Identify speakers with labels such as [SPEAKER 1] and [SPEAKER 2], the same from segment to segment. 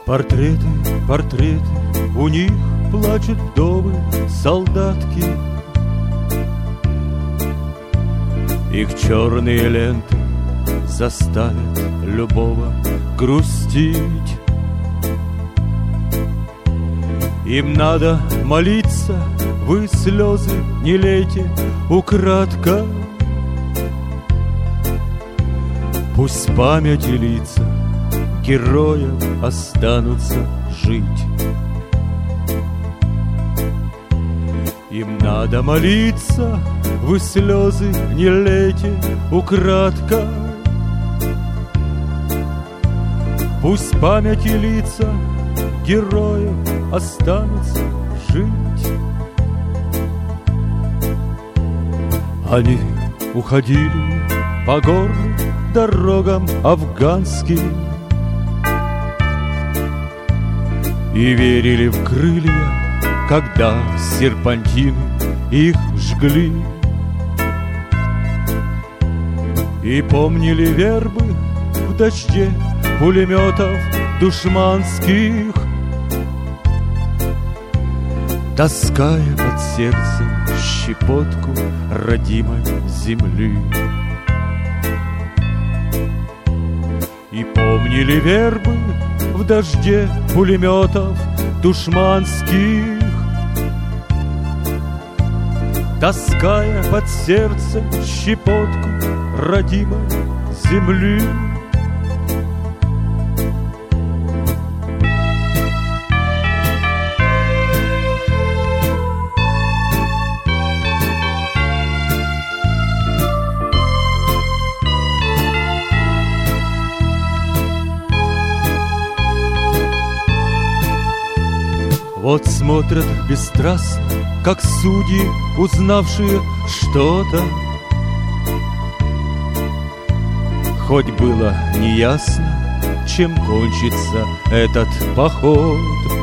[SPEAKER 1] Портреты, портреты, у них плачут вдовы, солдатки. Их черные ленты заставят любого грустить. Им надо молиться, вы слезы не лейте украдко. Пусть память и лица героев останутся жить. Им надо молиться, вы слезы не лейте украдко. Пусть память и лица героев останутся жить. Они уходили по горным дорогам афганским и верили в крылья, когда серпантины их жгли. И помнили вербы в дожде пулеметов душманских, таская под сердцем щепотку родимой земли. И помнили вербы в дожде пулеметов душманских, таская под сердцем щепотку родимой земли. Вот смотрят бесстрастно, как судьи, узнавшие что-то. Хоть было неясно, чем кончится этот поход.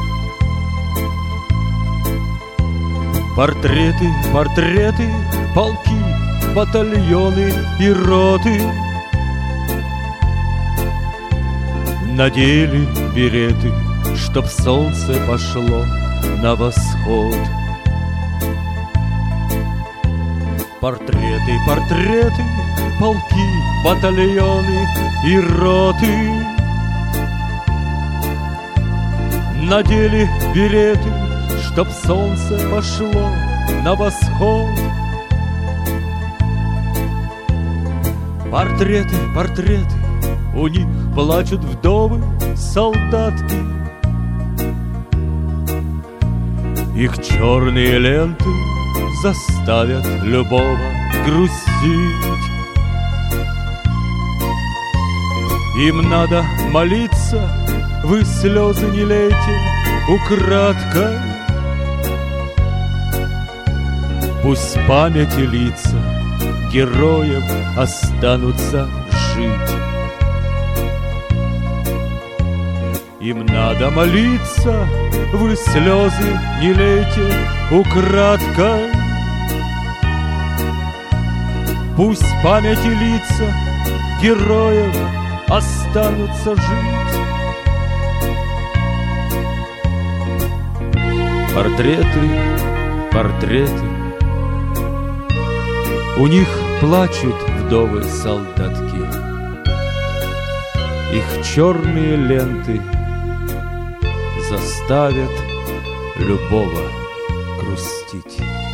[SPEAKER 1] Портреты, портреты, полки, батальоны и роты надели береты, чтоб солнце пошло на восход. Портреты, портреты, полки, батальоны и роты надели береты, чтоб солнце пошло на восход. Портреты, портреты, у них плачут вдовы, солдатки. Их черные ленты заставят любого грустить. Им надо молиться, вы слезы не лейте украдкой. Пусть память и лица героев останутся жить. Им надо молиться, вы слезы не лейте украдкой. Пусть память и лица героев останутся жить. Портреты, портреты, у них плачут вдовы солдатки. Их черные ленты заставят любого грустить.